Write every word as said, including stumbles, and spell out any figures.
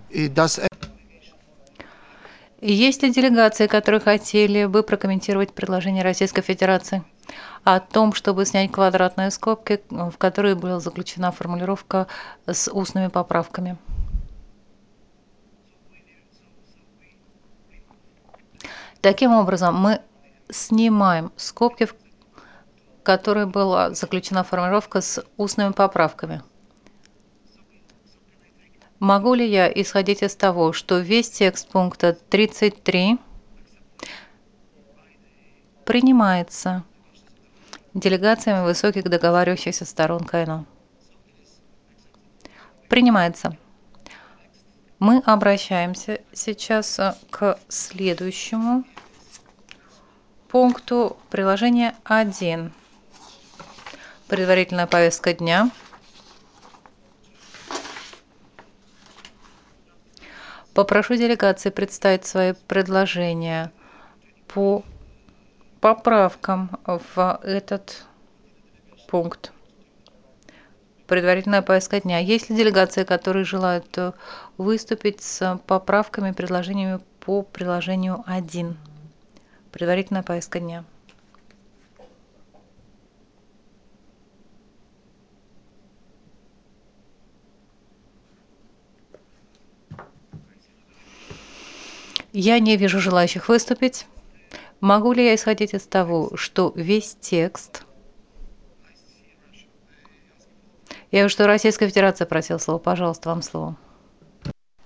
И does Есть ли делегации, которые хотели бы прокомментировать предложение Российской Федерации о том, чтобы снять квадратные скобки, в которые была заключена формулировка с устными поправками? Таким образом, мы снимаем скобки, в которые была заключена формулировка с устными поправками. Могу ли я исходить из того, что весь текст пункта тридцать три принимается делегациями высоких договаривающихся сторон КНО? Принимается. Мы обращаемся сейчас к следующему пункту приложения один. Предварительная повестка дня. Попрошу делегации представить свои предложения по поправкам в этот пункт. Предварительная повестка дня. Есть ли делегации, которые желают выступить с поправками и предложениями по приложению один? Предварительная повестка дня. Я не вижу желающих выступить. Могу ли я исходить из того, что весь текст... Я вижу, что Российская Федерация просила слово. Пожалуйста, вам слово.